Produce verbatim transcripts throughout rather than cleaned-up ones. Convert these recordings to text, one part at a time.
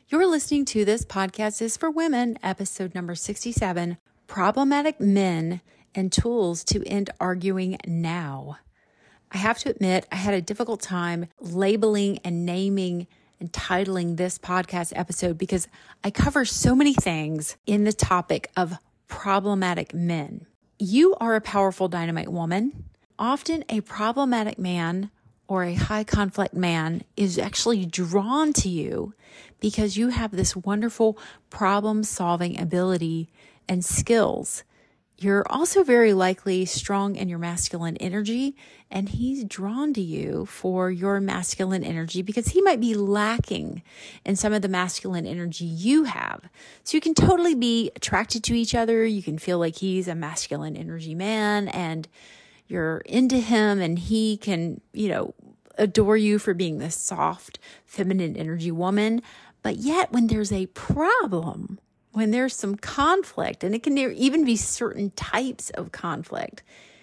You're listening to This Podcast is for Women, episode number sixty-seven, Problematic Men and Tools to End Arguing Now. I have to admit, I had a difficult time labeling and naming and titling this podcast episode because I cover so many things in the topic of problematic men. You are a powerful dynamite woman. Often a problematic man or a high conflict man is actually drawn to you because you have this wonderful problem solving ability and skills. You're also very likely strong in your masculine energy, and he's drawn to you for your masculine energy because he might be lacking in some of the masculine energy you have. So you can totally be attracted to each other. You can feel like he's a masculine energy man and you're into him, and he can, you know, adore you for being this soft, feminine energy woman. But yet when there's a problem, when there's some conflict, and it can even be certain types of conflict,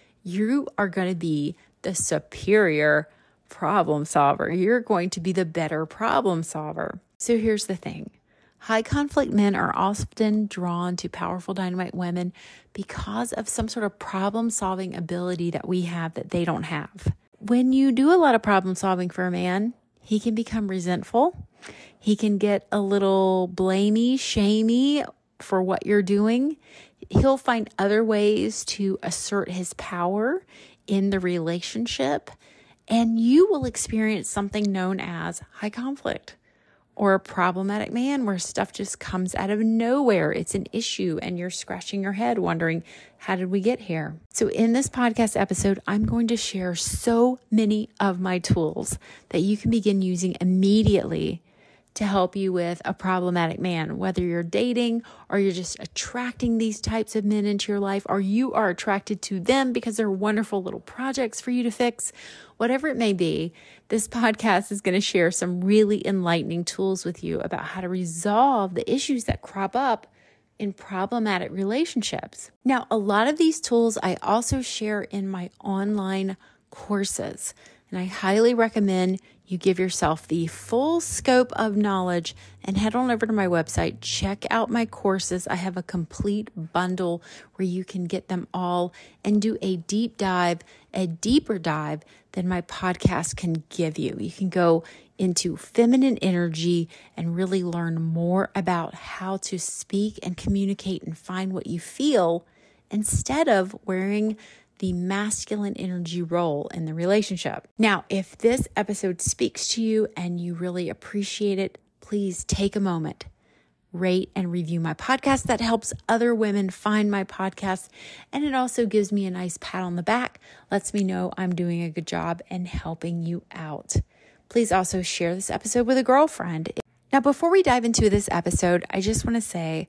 you are going to be the superior problem solver. You're going to be the better problem solver. So here's the thing. High conflict men are often drawn to powerful dynamite women because of some sort of problem solving ability that we have that they don't have. When you do a lot of problem solving for a man, he can become resentful. He can get a little blamey, shamey for what you're doing. He'll find other ways to assert his power in the relationship, and you will experience something known as high conflict or a problematic man where stuff just comes out of nowhere. It's an issue and you're scratching your head wondering, how did we get here? So in this podcast episode, I'm going to share so many of my tools that you can begin using immediately to help you with a problematic man, whether you're dating or you're just attracting these types of men into your life, or you are attracted to them because they're wonderful little projects for you to fix. Whatever it may be, this podcast is going to share some really enlightening tools with you about how to resolve the issues that crop up in problematic relationships. Now, a lot of these tools I also share in my online courses, and I highly recommend you give yourself the full scope of knowledge and head on over to my website. Check out my courses. I have a complete bundle where you can get them all and do a deep dive, a deeper dive than my podcast can give you. You can go into feminine energy and really learn more about how to speak and communicate and find what you feel instead of wearing the masculine energy role in the relationship. Now, if this episode speaks to you and you really appreciate it, please take a moment, rate and review my podcast. That helps other women find my podcast. And it also gives me a nice pat on the back, lets me know I'm doing a good job and helping you out. Please also share this episode with a girlfriend. Now, before we dive into this episode, I just want to say,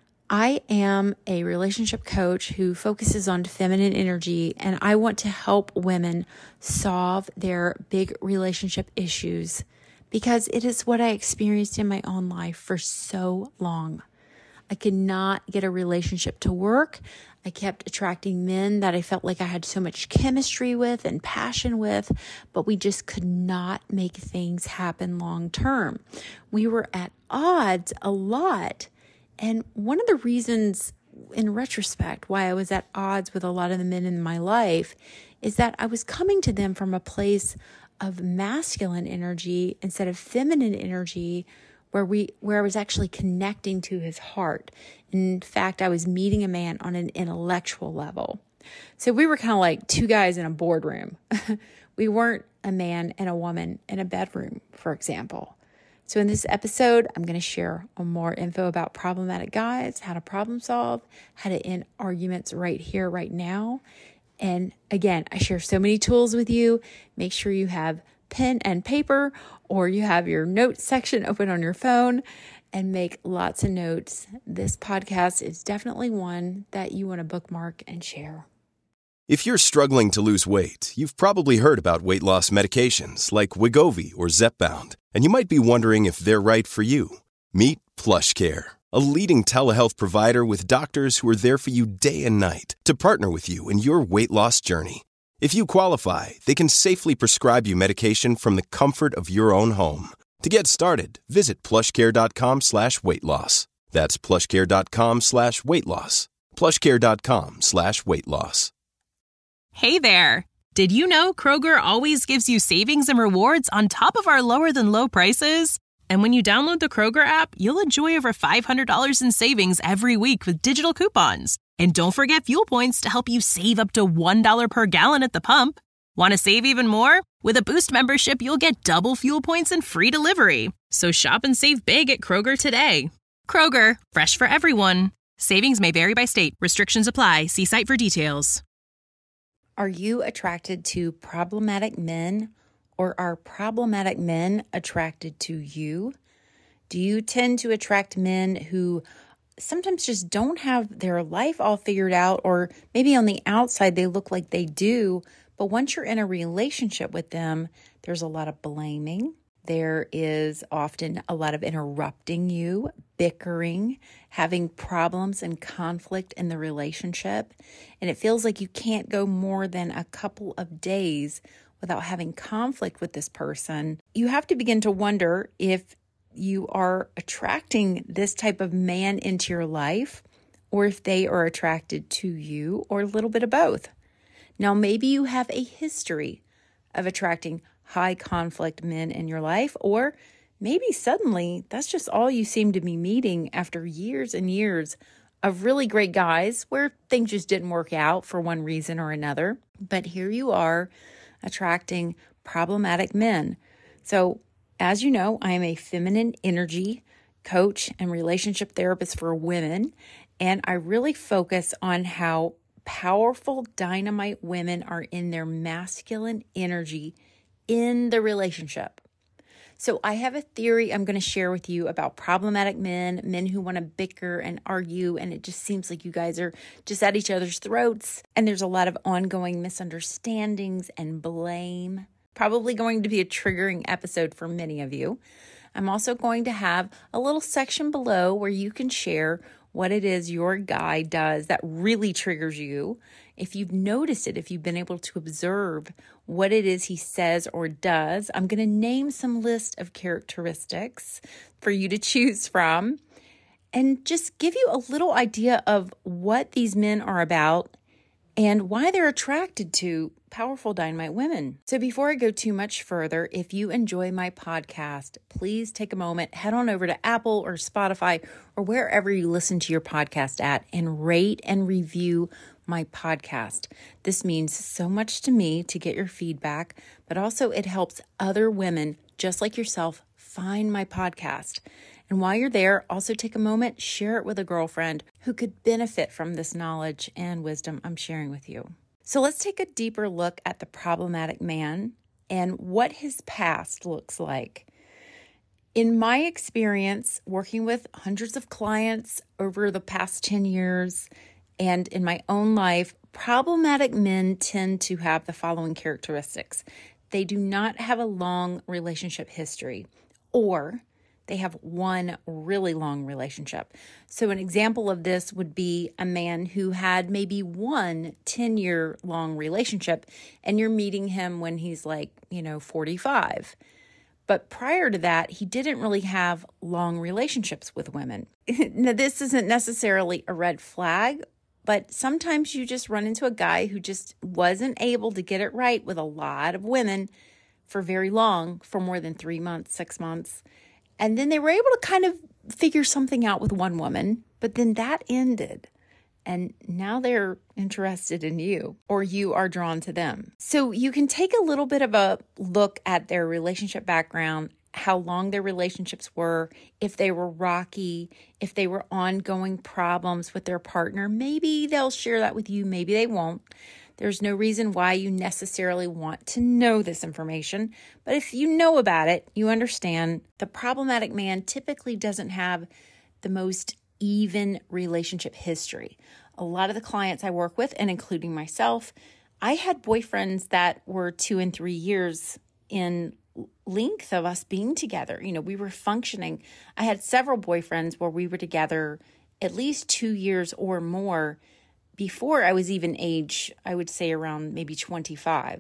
I am a relationship coach who focuses on feminine energy, and I want to help women solve their big relationship issues because it is what I experienced in my own life for so long. I could not get a relationship to work. I kept attracting men that I felt like I had so much chemistry with and passion with, but we just could not make things happen long term. We were at odds a lot. And one of the reasons, in retrospect, why I was at odds with a lot of the men in my life is that I was coming to them from a place of masculine energy instead of feminine energy, where we where I was actually connecting to his heart. In fact, I was meeting a man on an intellectual level. So we were kind of like two guys in a boardroom. We weren't a man and a woman in a bedroom, for example. So in this episode, I'm going to share more info about problematic guys, how to problem solve, how to end arguments right here, right now. And again, I share so many tools with you. Make sure you have pen and paper, or you have your notes section open on your phone, and make lots of notes. This podcast is definitely one that you want to bookmark and share. If you're struggling to lose weight, you've probably heard about weight loss medications like Wegovy or Zepbound, and you might be wondering if they're right for you. Meet PlushCare, a leading telehealth provider with doctors who are there for you day and night to partner with you in your weight loss journey. If you qualify, they can safely prescribe you medication from the comfort of your own home. To get started, visit plushcare.com slash weight loss. That's plushcare.com slash weight loss. plushcare.com slash weight loss. Hey there! Did you know Kroger always gives you savings and rewards on top of our lower-than-low prices? And when you download the Kroger app, you'll enjoy over five hundred dollars in savings every week with digital coupons. And don't forget fuel points to help you save up to one dollar per gallon at the pump. Want to save even more? With a Boost membership, you'll get double fuel points and free delivery. So shop and save big at Kroger today. Kroger, fresh for everyone. Savings may vary by state. Restrictions apply. See site for details. Are you attracted to problematic men, or are problematic men attracted to you? Do you tend to attract men who sometimes just don't have their life all figured out, or maybe on the outside they look like they do, but once you're in a relationship with them, there's a lot of blaming. There is often a lot of interrupting you, bickering, having problems and conflict in the relationship. And it feels like you can't go more than a couple of days without having conflict with this person. You have to begin to wonder if you are attracting this type of man into your life, or if they are attracted to you, or a little bit of both. Now, maybe you have a history of attracting high conflict men in your life, or maybe suddenly that's just all you seem to be meeting after years and years of really great guys where things just didn't work out for one reason or another. But here you are attracting problematic men. So, as you know, I am a feminine energy coach and relationship therapist for women, and I really focus on how powerful dynamite women are in their masculine energy in the relationship. So I have a theory I'm going to share with you about problematic men, men who want to bicker and argue, and it just seems like you guys are just at each other's throats, and there's a lot of ongoing misunderstandings and blame. Probably going to be a triggering episode for many of you. I'm also going to have a little section below where you can share what it is your guy does that really triggers you. If you've noticed it, if you've been able to observe what it is he says or does, I'm going to name some list of characteristics for you to choose from and just give you a little idea of what these men are about and why they're attracted to powerful dynamite women. So before I go too much further, if you enjoy my podcast, please take a moment, head on over to Apple or Spotify or wherever you listen to your podcast at, and rate and review my podcast. This means so much to me to get your feedback, but also it helps other women just like yourself find my podcast. And while you're there, also take a moment, share it with a girlfriend who could benefit from this knowledge and wisdom I'm sharing with you. So let's take a deeper look at the problematic man and what his past looks like. In my experience, working with hundreds of clients over the past ten years, and in my own life, problematic men tend to have the following characteristics. They do not have a long relationship history, or they have one really long relationship. So an example of this would be a man who had maybe one ten-year long relationship, and you're meeting him when he's like, you know, forty-five. But prior to that, he didn't really have long relationships with women. Now, this isn't necessarily a red flag, but sometimes you just run into a guy who just wasn't able to get it right with a lot of women for very long, for more than three months, six months. And then they were able to kind of figure something out with one woman, but then that ended. And now they're interested in you, or you are drawn to them. So you can take a little bit of a look at their relationship background, how long their relationships were, if they were rocky, if they were ongoing problems with their partner. Maybe they'll share that with you, maybe they won't. There's no reason why you necessarily want to know this information, but if you know about it, you understand the problematic man typically doesn't have the most even relationship history. A lot of the clients I work with, and including myself, I had boyfriends that were two and three years in length of us being together. You know, we were functioning. I had several boyfriends where we were together at least two years or more before I was even age, I would say around maybe twenty-five.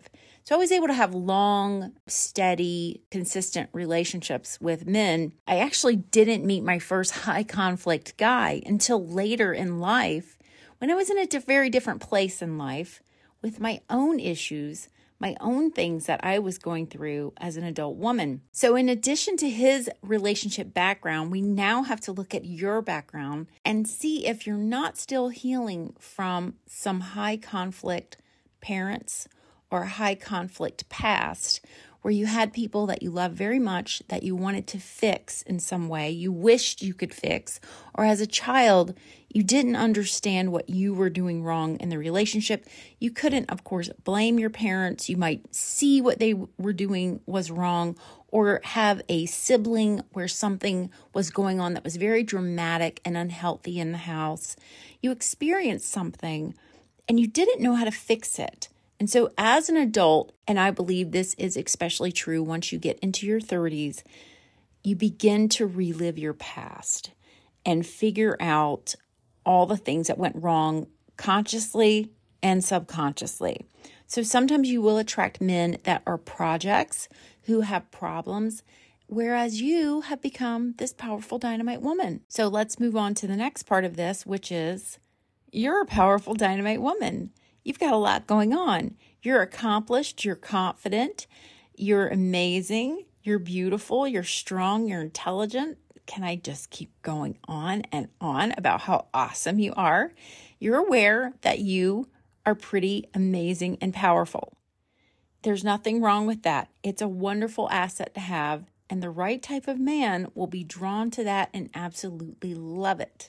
So I was able to have long, steady, consistent relationships with men. I actually didn't meet my first high conflict guy until later in life, when I was in a di- very different place in life with my own issues, my own things that I was going through as an adult woman. So in addition to his relationship background, we now have to look at your background and see if you're not still healing from some high conflict parents or high conflict past where you had people that you love very much that you wanted to fix in some way, you wished you could fix, or as a child, you didn't understand what you were doing wrong in the relationship. You couldn't, of course, blame your parents. You might see what they were doing was wrong, or have a sibling where something was going on that was very dramatic and unhealthy in the house. You experienced something and you didn't know how to fix it. And so as an adult, and I believe this is especially true once you get into your thirties, you begin to relive your past and figure out all the things that went wrong consciously and subconsciously. So sometimes you will attract men that are projects who have problems, whereas you have become this powerful dynamite woman. So let's move on to the next part of this, which is you're a powerful dynamite woman. You've got a lot going on. You're accomplished, you're confident, you're amazing, you're beautiful, you're strong, you're intelligent. Can I just keep going on and on about how awesome you are? You're aware that you are pretty amazing and powerful. There's nothing wrong with that. It's a wonderful asset to have, and the right type of man will be drawn to that and absolutely love it.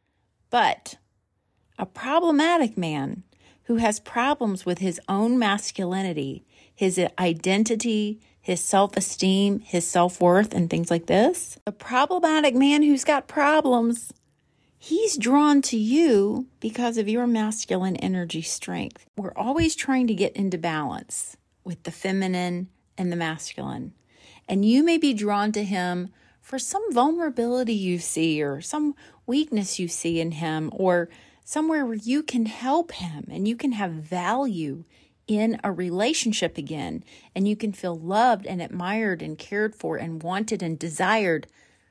But a problematic man who has problems with his own masculinity, his identity, his self-esteem, his self-worth, and things like this. A problematic man who's got problems, he's drawn to you because of your masculine energy strength. We're always trying to get into balance with the feminine and the masculine. And you may be drawn to him for some vulnerability you see or some weakness you see in him, or somewhere where you can help him and you can have value in a relationship again, and you can feel loved and admired and cared for and wanted and desired.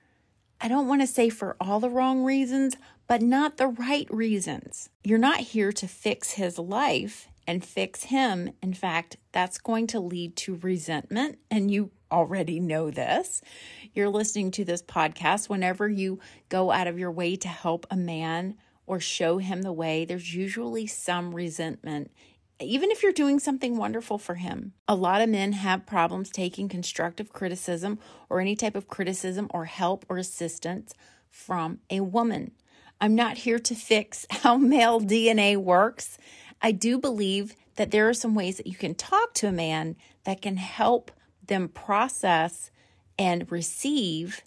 I don't want to say for all the wrong reasons, but not the right reasons. You're not here to fix his life and fix him. In fact, that's going to lead to resentment, and you already know this. You're listening to this podcast. Whenever you go out of your way to help a man or show him the way, there's usually some resentment, even if you're doing something wonderful for him. A lot of men have problems taking constructive criticism or any type of criticism or help or assistance from a woman. I'm not here to fix how male D N A works. I do believe that there are some ways that you can talk to a man that can help them process and receive.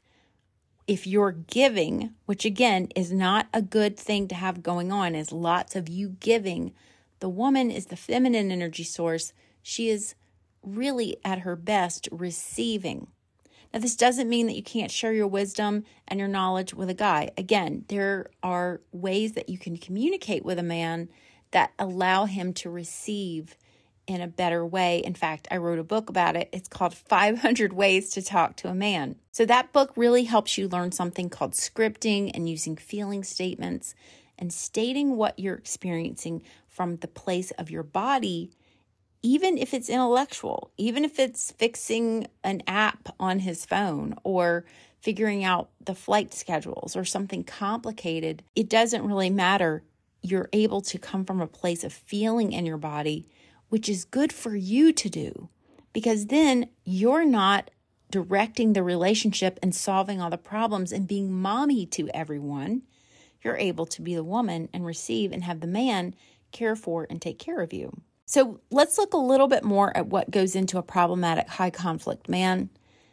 If you're giving, which again is not a good thing to have going on, is lots of you giving. The woman is the feminine energy source. She is really at her best receiving. Now, this doesn't mean that you can't share your wisdom and your knowledge with a guy. Again, there are ways that you can communicate with a man that allow him to receive in a better way. In fact, I wrote a book about it. It's called five hundred Ways to Talk to a Man. So that book really helps you learn something called scripting and using feeling statements and stating what you're experiencing from the place of your body, even if it's intellectual, even if it's fixing an app on his phone or figuring out the flight schedules or something complicated. It doesn't really matter. You're able to come from a place of feeling in your body, which is good for you to do, because then you're not directing the relationship and solving all the problems and being mommy to everyone. You're able to be the woman and receive and have the man care for and take care of you. So let's look a little bit more at what goes into a problematic high conflict man.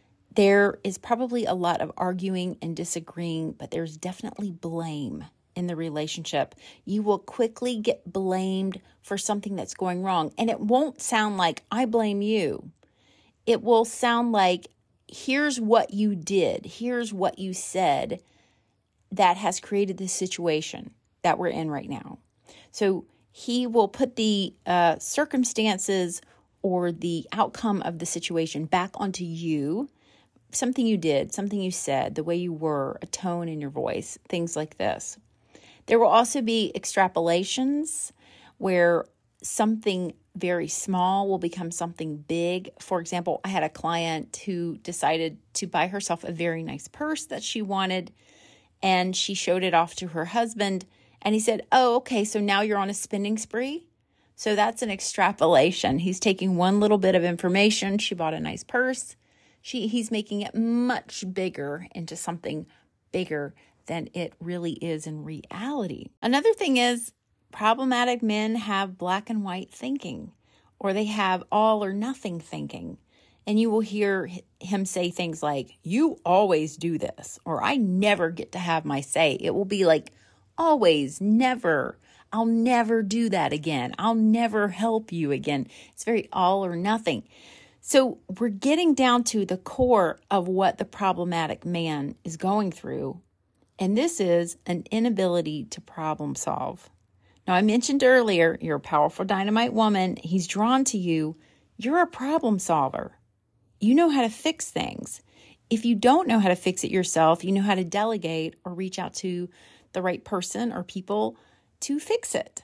There is probably a lot of arguing and disagreeing, but there's definitely blame in the relationship. You will quickly get blamed for something that's going wrong. And it won't sound like, I blame you. It will sound like, here's what you did. Here's what you said that has created this situation that we're in right now. So he will put the uh, circumstances or the outcome of the situation back onto you, something you did, something you said, the way you were, a tone in your voice, things like this. There will also be extrapolations where something very small will become something big. For example, I had a client who decided to buy herself a very nice purse that she wanted, and she showed it off to her husband, and he said, oh, okay, so now you're on a spending spree? So that's an extrapolation. He's taking one little bit of information. She bought a nice purse. She, he's making it much bigger into something bigger than it really is in reality. Another thing is, problematic men have black and white thinking, or they have all or nothing thinking. And you will hear him say things like, you always do this, or I never get to have my say. It will be like, always, never, I'll never do that again. I'll never help you again. It's very all or nothing. So we're getting down to the core of what the problematic man is going through. And this is an inability to problem solve. Now, I mentioned earlier, you're a powerful dynamite woman. He's drawn to you. You're a problem solver. You know how to fix things. If you don't know how to fix it yourself, you know how to delegate or reach out to the right person or people to fix it.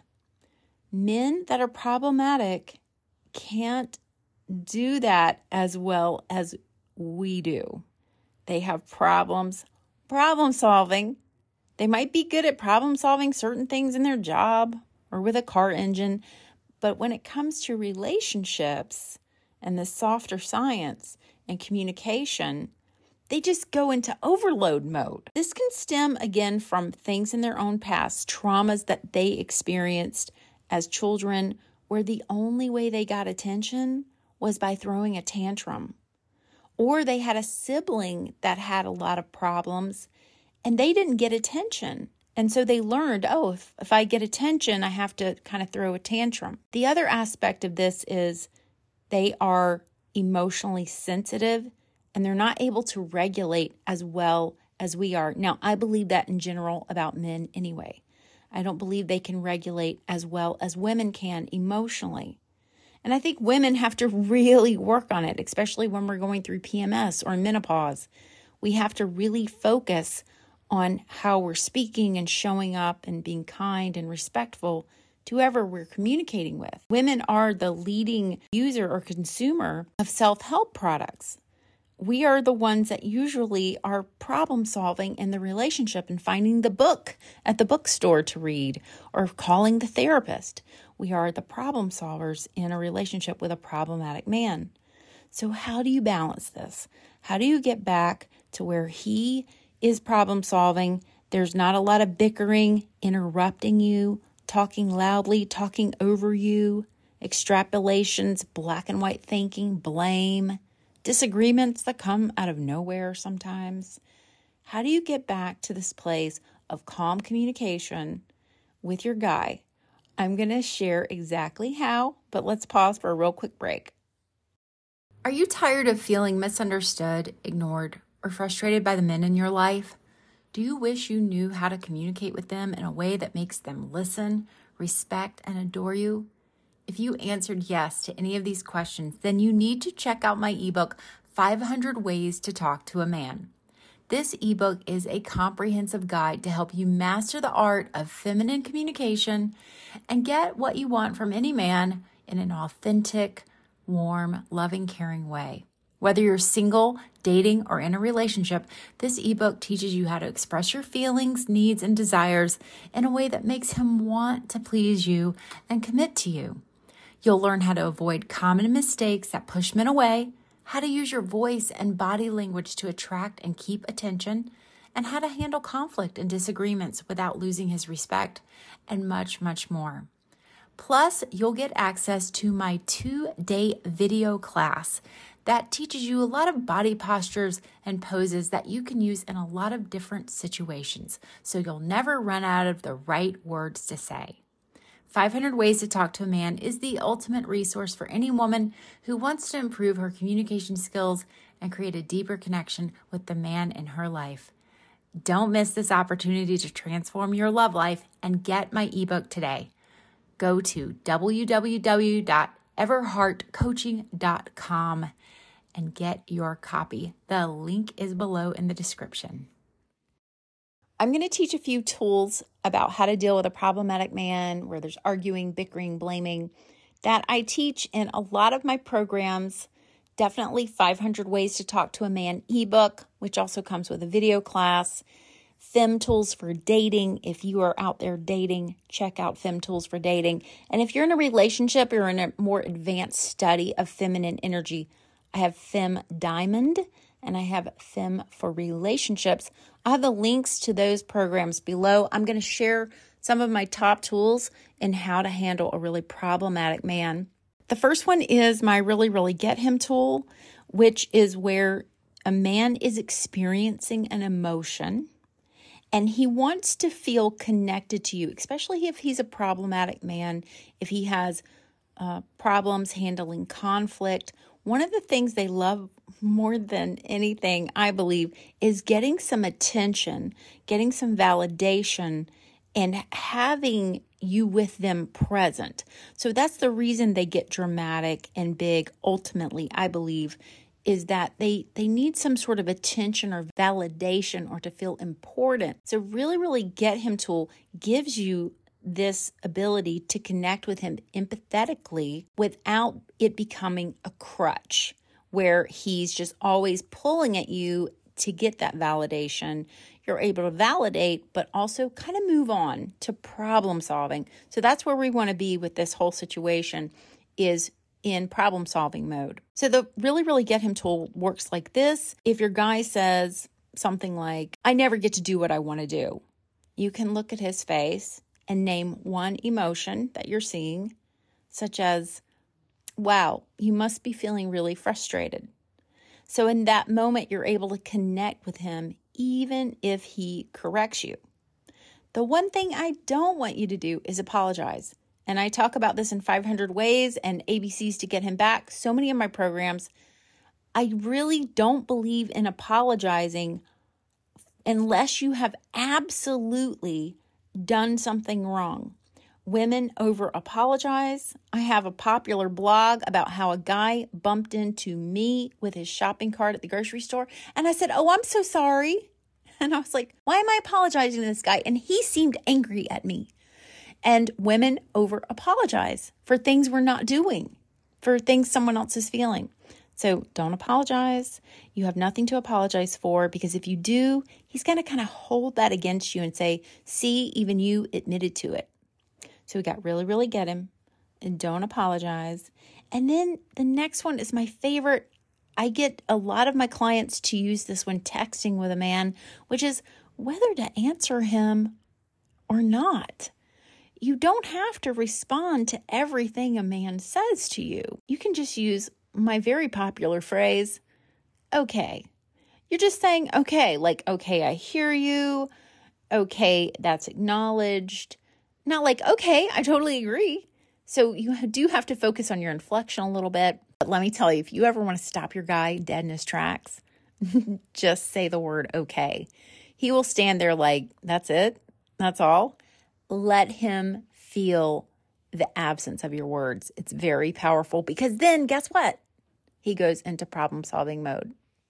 Men that are problematic can't do that as well as we do. They have problems problem solving. They might be good at problem solving certain things in their job or with a car engine, but when it comes to relationships and the softer science and communication, they just go into overload mode. This can stem again from things in their own past, traumas that they experienced as children, where the only way they got attention was by throwing a tantrum. Or they had a sibling that had a lot of problems and they didn't get attention. And so they learned, oh, if, if I get attention, I have to kind of throw a tantrum. The other aspect of this is they are emotionally sensitive and they're not able to regulate as well as we are. Now, I believe that in general about men anyway. I don't believe they can regulate as well as women can emotionally. And I think women have to really work on it, especially when we're going through P M S or menopause. We have to really focus on how we're speaking and showing up and being kind and respectful to whoever we're communicating with. Women are the leading user or consumer of self-help products. We are the ones that usually are problem solving in the relationship and finding the book at the bookstore to read or calling the therapist. We are the problem solvers in a relationship with a problematic man. So how do you balance this? How do you get back to where he is problem solving? There's not a lot of bickering, interrupting you, talking loudly, talking over you, extrapolations, black and white thinking, blame, disagreements that come out of nowhere sometimes. How do you get back to this place of calm communication with your guy? I'm going to share exactly how, but let's pause for a real quick break. Are you tired of feeling misunderstood, ignored, or frustrated by the men in your life? Do you wish you knew how to communicate with them in a way that makes them listen, respect, and adore you? If you answered yes to any of these questions, then you need to check out my ebook, five hundred Ways to Talk to a Man. This ebook is a comprehensive guide to help you master the art of feminine communication and get what you want from any man in an authentic, warm, loving, caring way. Whether you're single, dating, or in a relationship, this ebook teaches you how to express your feelings, needs, and desires in a way that makes him want to please you and commit to you. You'll learn how to avoid common mistakes that push men away, how to use your voice and body language to attract and keep attention, and how to handle conflict and disagreements without losing his respect, and much, much more. Plus, you'll get access to my two-day video class that teaches you a lot of body postures and poses that you can use in a lot of different situations, so you'll never run out of the right words to say. five hundred Ways to Talk to a Man is the ultimate resource for any woman who wants to improve her communication skills and create a deeper connection with the man in her life. Don't miss this opportunity to transform your love life and get my ebook today. Go to w w w dot everheart coaching dot com and get your copy. The link is below in the description. I'm going to teach a few tools about how to deal with a problematic man where there's arguing, bickering, blaming that I teach in a lot of my programs. Definitely five hundred Ways to Talk to a Man ebook, which also comes with a video class. Fem Tools for Dating. If you are out there dating, check out Fem Tools for Dating. And if you're in a relationship or in a more advanced study of feminine energy, I have Fem Diamond and I have Fem for Relationships. I have the links to those programs below. I'm going to share some of my top tools in how to handle a really problematic man. The first one is my Really, Really Get Him tool, which is where a man is experiencing an emotion and he wants to feel connected to you, especially if he's a problematic man, if he has uh, problems handling conflict. One of the things they love more than anything, I believe, is getting some attention, getting some validation, and having you with them present. So that's the reason they get dramatic and big. Ultimately, I believe, is that they, they need some sort of attention or validation or to feel important. So Really, Really Get Him tool gives you this ability to connect with him empathetically without it becoming a crutch where he's just always pulling at you to get that validation. You're able to validate, but also kind of move on to problem solving. So that's where we want to be with this whole situation, is in problem solving mode. So the Really, Really Get Him tool works like this. If your guy says something like, I never get to do what I want to do, you can look at his face and name one emotion that you're seeing, such as, wow, you must be feeling really frustrated. So in that moment, you're able to connect with him even if he corrects you. The one thing I don't want you to do is apologize. And I talk about this in five hundred Ways and A B Cs to Get Him Back. So many of my programs, I really don't believe in apologizing unless you have absolutely done something wrong. Women over apologize. I have a popular blog about how a guy bumped into me with his shopping cart at the grocery store. And I said, oh, I'm so sorry. And I was like, why am I apologizing to this guy? And he seemed angry at me. And women over apologize for things we're not doing, for things someone else is feeling. So don't apologize. You have nothing to apologize for, because if you do, he's going to kind of hold that against you and say, see, even you admitted to it. So we got Really, Really Get Him and don't apologize. And then the next one is my favorite. I get a lot of my clients to use this when texting with a man, which is whether to answer him or not. You don't have to respond to everything a man says to you. You can just use my very popular phrase, okay. You're just saying, okay, like, okay, I hear you. Okay, that's acknowledged. Not like, okay, I totally agree. So you do have to focus on your inflection a little bit. But let me tell you, if you ever want to stop your guy dead in his tracks, just say the word okay. He will stand there like, that's it? That's all? Let him feel the absence of your words. It's very powerful, because then guess what? He goes into problem solving mode.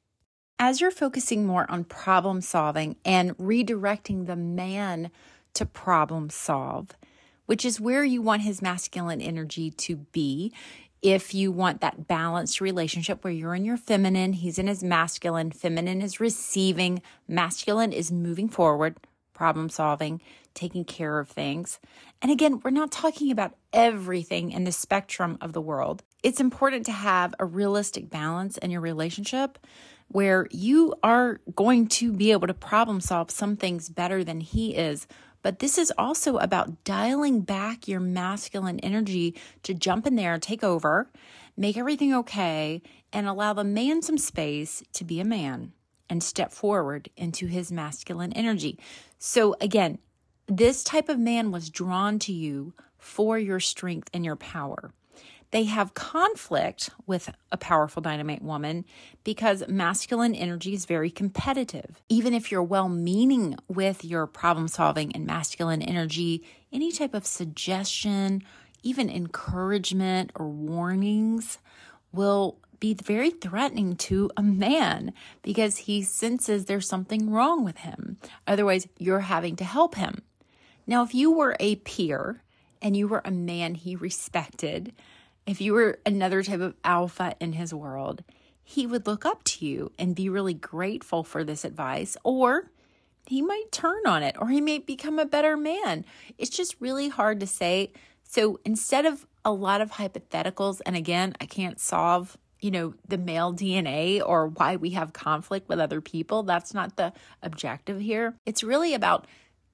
As you're focusing more on problem solving and redirecting the man to problem solve, which is where you want his masculine energy to be. If you want that balanced relationship where you're in your feminine, he's in his masculine, feminine is receiving, masculine is moving forward, problem solving, taking care of things. And again, we're not talking about everything in the spectrum of the world. It's important to have a realistic balance in your relationship where you are going to be able to problem solve some things better than he is. But this is also about dialing back your masculine energy to jump in there, take over, make everything okay, and allow the man some space to be a man and step forward into his masculine energy. So again, this type of man was drawn to you for your strength and your power. They have conflict with a powerful dynamite woman because masculine energy is very competitive. Even if you're well-meaning with your problem solving and masculine energy, any type of suggestion, even encouragement or warnings will be very threatening to a man because he senses there's something wrong with him. Otherwise, you're having to help him. Now, if you were a peer and you were a man he respected, if you were another type of alpha in his world, he would look up to you and be really grateful for this advice, or he might turn on it, or he may become a better man. It's just really hard to say. So instead of a lot of hypotheticals, and again, I can't solve, you know, the male D N A or why we have conflict with other people. That's not the objective here. It's really about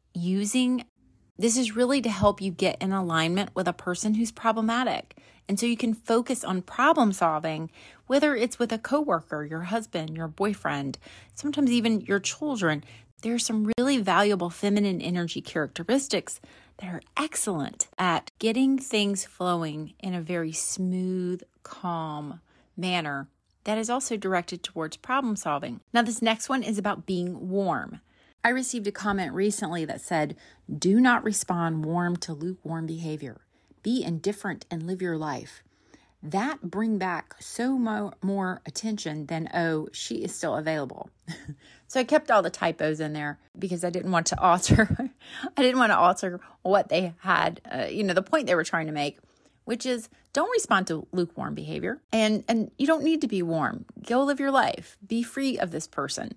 using, this is really to help you get in alignment with a person who's problematic. And so you can focus on problem solving, whether it's with a coworker, your husband, your boyfriend, sometimes even your children. There are some really valuable feminine energy characteristics that are excellent at getting things flowing in a very smooth, calm manner that is also directed towards problem solving. Now, this next one is about being warm. I received a comment recently that said, do not respond warm to lukewarm behavior. Be indifferent and live your life. That bring back so mo- more attention than, oh, she is still available. So I kept all the typos in there because I didn't want to alter, I didn't want to alter what they had, uh, you know, the point they were trying to make, which is don't respond to lukewarm behavior. And, and you don't need to be warm. Go live your life. Be free of this person.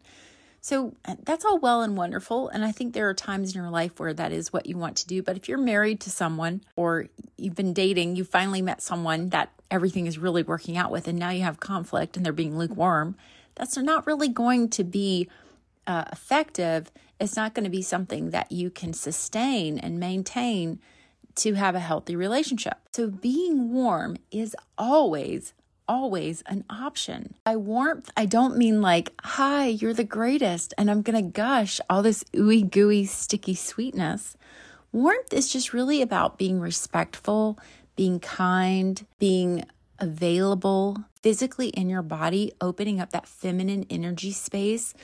So that's all well and wonderful. And I think there are times in your life where that is what you want to do. But if you're married to someone or you've been dating, you finally met someone that everything is really working out with, and now you have conflict and they're being lukewarm, that's not really going to be uh, effective. It's not going to be something that you can sustain and maintain to have a healthy relationship. So being warm is always always an option. By warmth, I don't mean like, hi, you're the greatest, and I'm going to gush all this ooey gooey sticky sweetness. Warmth is just really about being respectful, being kind, being available physically in your body, opening up that feminine energy space.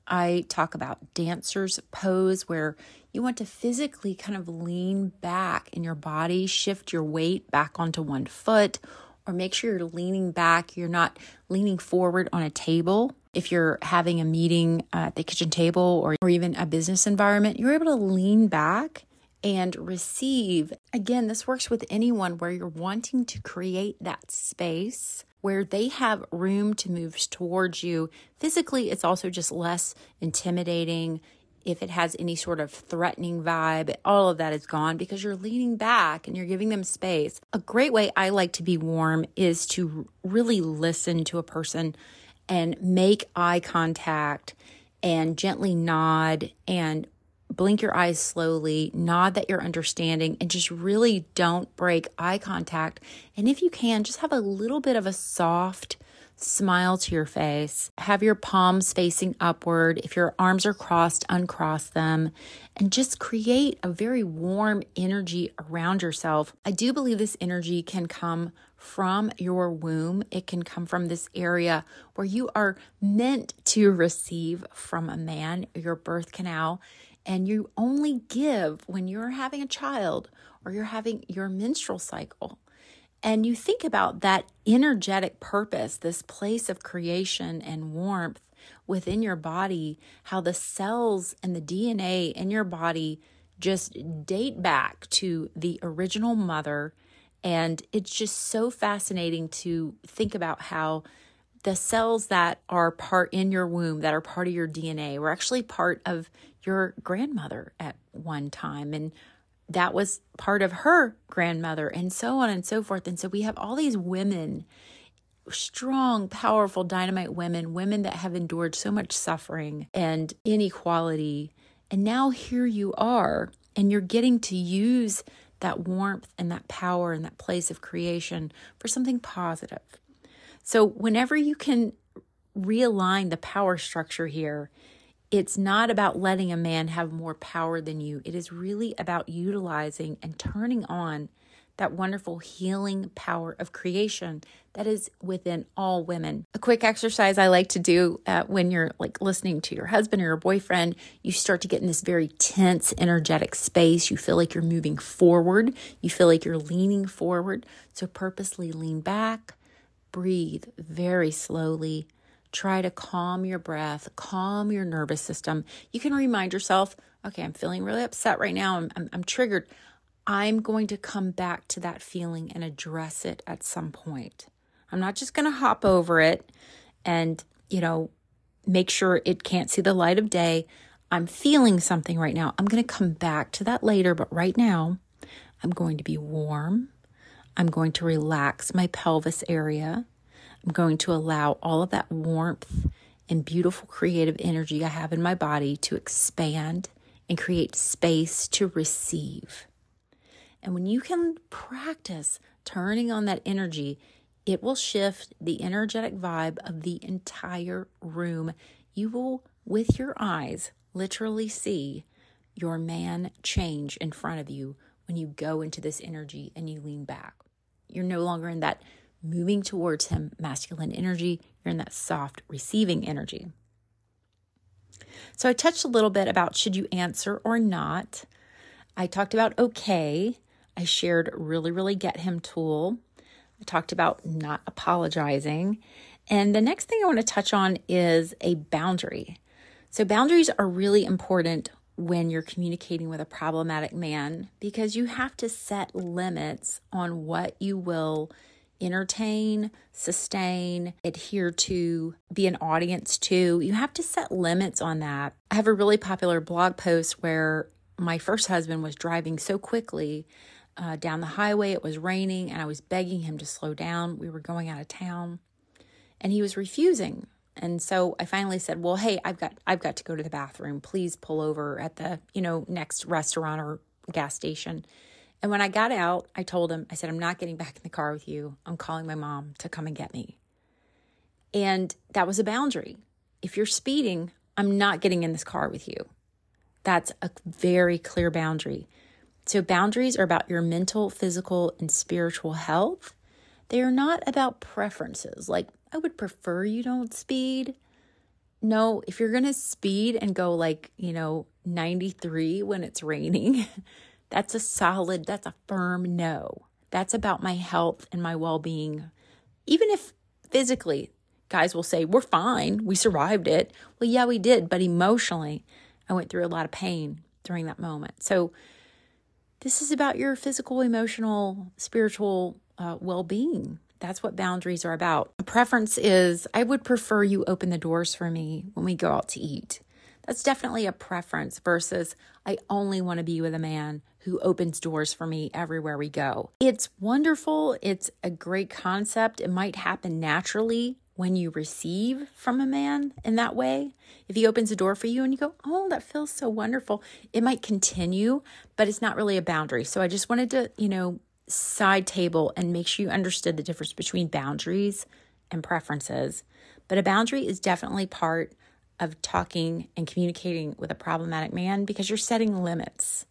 I talk about dancer's pose, where you want to physically kind of lean back in your body, shift your weight back onto one foot, or make sure you're leaning back. You're not leaning forward on a table. If you're having a meeting at the kitchen table or, or even a business environment, you're able to lean back and receive. Again, this works with anyone where you're wanting to create that space where they have room to move towards you. Physically, it's also just less intimidating. If it has any sort of threatening vibe, all of that is gone because you're leaning back and you're giving them space. A great way I like to be warm is to really listen to a person and make eye contact and gently nod and blink your eyes slowly, nod that you're understanding, and just really don't break eye contact. And if you can, just have a little bit of a soft smile to your face. Have your palms facing upward. If your arms are crossed, uncross them, and just create a very warm energy around yourself. I do believe this energy can come from your womb. It can come from this area where you are meant to receive from a man, your birth canal, and you only give when you're having a child or you're having your menstrual cycle. And you think about that energetic purpose, this place of creation and warmth within your body, how the cells and the D N A in your body just date back to the original mother. And it's just so fascinating to think about how the cells that are part in your womb, that are part of your D N A, were actually part of your grandmother at one time. And that was part of her grandmother, and so on and so forth. And so we have all these women, strong, powerful, dynamite women, women that have endured so much suffering and inequality. And now here you are, and you're getting to use that warmth and that power and that place of creation for something positive. So whenever you can realign the power structure here, it's not about letting a man have more power than you. It is really about utilizing and turning on that wonderful healing power of creation that is within all women. A quick exercise I like to do uh, when you're like listening to your husband or your boyfriend, you start to get in this very tense, energetic space. You feel like you're moving forward. You feel like you're leaning forward. So purposely lean back, breathe very slowly. Try to calm your breath, calm your nervous system. You can remind yourself, okay, I'm feeling really upset right now. I'm, I'm, I'm triggered. I'm going to come back to that feeling and address it at some point. I'm not just going to hop over it and, you know, make sure it can't see the light of day. I'm feeling something right now. I'm going to come back to that later, but right now I'm going to be warm. I'm going to relax my pelvis area. I'm going to allow all of that warmth and beautiful creative energy I have in my body to expand and create space to receive. And when you can practice turning on that energy, it will shift the energetic vibe of the entire room. You will, with your eyes, literally see your man change in front of you when you go into this energy and you lean back. You're no longer in that moving towards him masculine energy. You're in that soft receiving energy. So I touched a little bit about should you answer or not. I talked about okay. I shared really, really get him tool. I talked about not apologizing. And the next thing I want to touch on is a boundary. So boundaries are really important when you're communicating with a problematic man because you have to set limits on what you will entertain, sustain, adhere to, be an audience to. You have to set limits on that. I have a really popular blog post where my first husband was driving so quickly uh, down the highway. It was raining and I was begging him to slow down. We were going out of town and he was refusing. And so I finally said, well, hey, I've got I've got to go to the bathroom. Please pull over at the, you know, next restaurant or gas station. And when I got out, I told him, I said, I'm not getting back in the car with you. I'm calling my mom to come and get me. And that was a boundary. If you're speeding, I'm not getting in this car with you. That's a very clear boundary. So boundaries are about your mental, physical, and spiritual health. They are not about preferences. Like, I would prefer you don't speed. No, if you're going to speed and go like, you know, ninety-three when it's raining, that's a solid, that's a firm no. That's about my health and my well-being. Even if physically, guys will say, we're fine, we survived it. Well, yeah, we did, but emotionally, I went through a lot of pain during that moment. So this is about your physical, emotional, spiritual uh, well-being. That's what boundaries are about. A preference is, I would prefer you open the doors for me when we go out to eat. That's definitely a preference versus I only want to be with a man who opens doors for me everywhere we go. It's wonderful. It's a great concept. It might happen naturally when you receive from a man in that way. If he opens a door for you and you go, oh, that feels so wonderful, it might continue, but it's not really a boundary. So I just wanted to, you know, side table and make sure you understood the difference between boundaries and preferences. But a boundary is definitely part of talking and communicating with a problematic man because you're setting limits.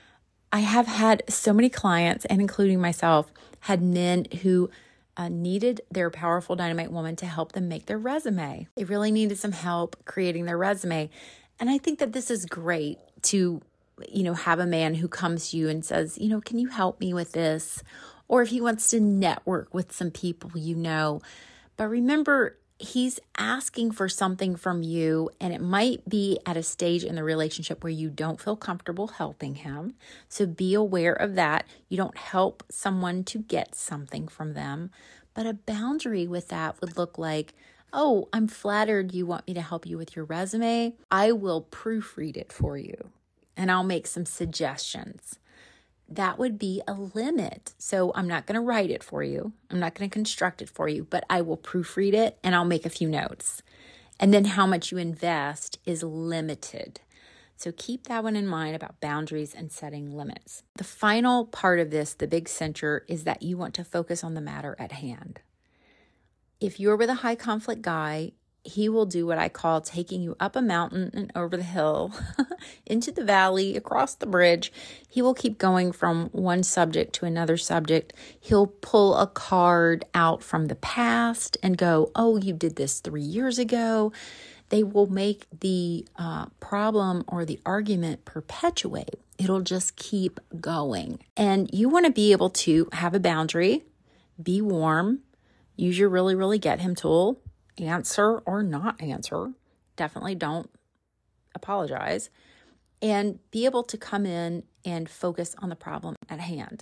I have had so many clients, and including myself, had men who uh, needed their powerful dynamite woman to help them make their resume. They really needed some help creating their resume. And I think that this is great to, you know, have a man who comes to you and says, you know, can you help me with this? Or if he wants to network with some people, you know. But remember, he's asking for something from you, and it might be at a stage in the relationship where you don't feel comfortable helping him. So be aware of that. You don't help someone to get something from them. But a boundary with that would look like, oh, I'm flattered you want me to help you with your resume. I will proofread it for you, and I'll make some suggestions. That would be a limit. So I'm not going to write it for you. I'm not going to construct it for you, but I will proofread it and I'll make a few notes. And then how much you invest is limited. So keep that one in mind about boundaries and setting limits. The final part of this, the big center, is that you want to focus on the matter at hand. If you're with a high conflict guy, he will do what I call taking you up a mountain and over the hill, into the valley, across the bridge. He will keep going from one subject to another subject. He'll pull a card out from the past and go, oh, you did this three years ago. They will make the uh, problem or the argument perpetuate. It'll just keep going. And you want to be able to have a boundary, be warm, use your really, really get him tool, answer or not answer. Definitely don't apologize. And be able to come in and focus on the problem at hand.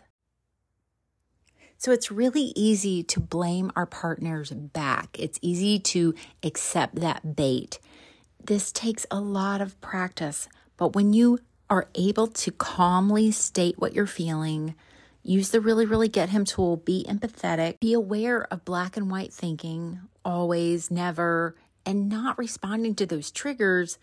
So it's really easy to blame our partners back. It's easy to accept that bait. This takes a lot of practice, but when you are able to calmly state what you're feeling, use the really, really get him tool, be empathetic, be aware of black and white thinking, always, never, and not responding to those triggers,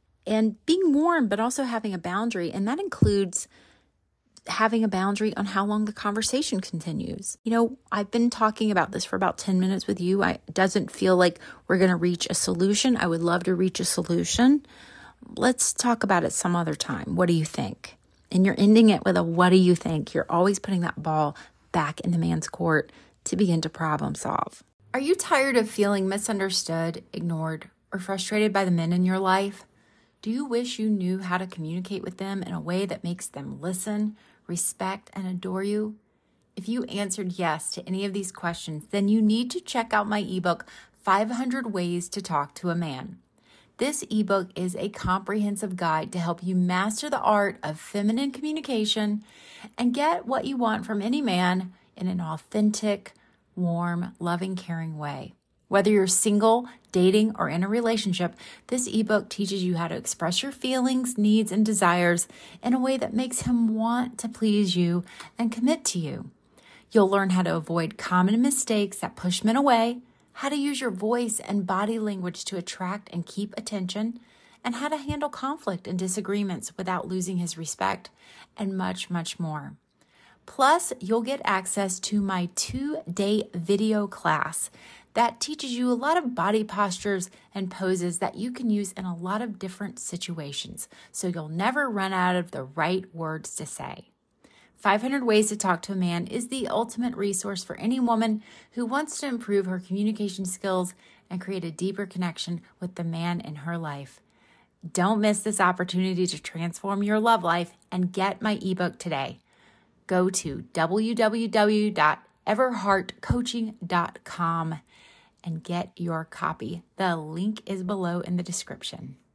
and being warm, but also having a boundary. And that includes having a boundary on how long the conversation continues. You know, I've been talking about this for about ten minutes with you. I, it doesn't feel like we're going to reach a solution. I would love to reach a solution. Let's talk about it some other time. What do you think? And you're ending it with a what do you think? You're always putting that ball back in the man's court to begin to problem solve. Are you tired of feeling misunderstood, ignored, or frustrated by the men in your life? Do you wish you knew how to communicate with them in a way that makes them listen, respect, and adore you? If you answered yes to any of these questions, then you need to check out my ebook, five hundred Ways to Talk to a Man. This ebook is a comprehensive guide to help you master the art of feminine communication and get what you want from any man in an authentic, warm, loving, caring way. Whether you're single, dating, or in a relationship, this ebook teaches you how to express your feelings, needs, and desires in a way that makes him want to please you and commit to you. You'll learn how to avoid common mistakes that push men away, how to use your voice and body language to attract and keep attention, and how to handle conflict and disagreements without losing his respect, and much, much more. Plus, you'll get access to my two-day video class that teaches you a lot of body postures and poses that you can use in a lot of different situations, so you'll never run out of the right words to say. five hundred Ways to Talk to a Man is the ultimate resource for any woman who wants to improve her communication skills and create a deeper connection with the man in her life. Don't miss this opportunity to transform your love life and get my ebook today. Go to w w w dot everheart coaching dot com and get your copy. The link is below in the description.